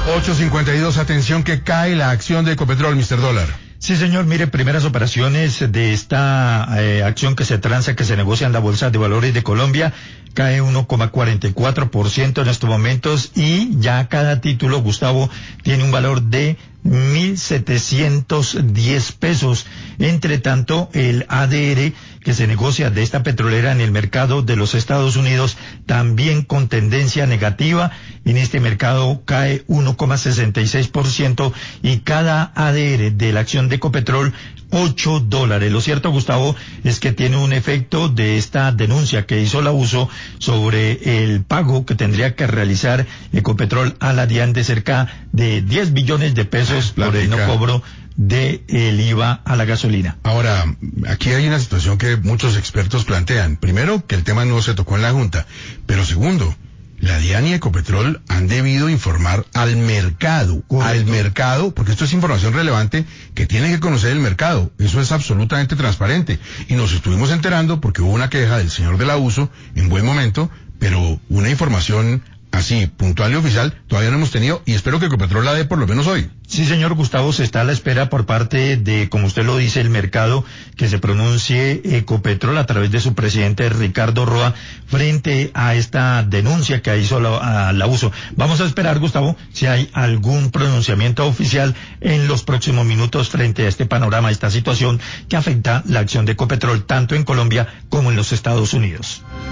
8:52, atención que cae la acción de Ecopetrol, Mr. Dólar. Sí, señor. Mire, primeras operaciones de esta acción que se transa, que se negocia en la Bolsa de Valores de Colombia, cae 1,44% en estos momentos y ya cada título, Gustavo, tiene un valor de 1.710 pesos. Entre tanto, el ADR que se negocia de esta petrolera en el mercado de los Estados Unidos, también con tendencia negativa. En este mercado cae 1,66% y cada ADR de la acción de Ecopetrol $8. Lo cierto, Gustavo, es que tiene un efecto de esta denuncia que hizo la USO sobre el pago que tendría que realizar Ecopetrol a la DIAN de cerca de 10 billones de pesos por el no cobro de el IVA a la gasolina. Ahora, aquí hay una situación que muchos expertos plantean. Primero, que el tema no se tocó en la Junta, pero segundo, la DIAN y Ecopetrol han debido informar al mercado, porque esto es información relevante que tiene que conocer el mercado. Eso es absolutamente transparente. Y nos estuvimos enterando porque hubo una queja del señor de la USO en buen momento, pero una información así, puntual y oficial, todavía no hemos tenido y espero que Ecopetrol la dé por lo menos hoy. Sí, señor Gustavo, se está a la espera por parte de, como usted lo dice, el mercado, que se pronuncie Ecopetrol a través de su presidente Ricardo Roa frente a esta denuncia que hizo la USO. Vamos a esperar, Gustavo, si hay algún pronunciamiento oficial en los próximos minutos frente a este panorama, a esta situación que afecta la acción de Ecopetrol tanto en Colombia como en los Estados Unidos.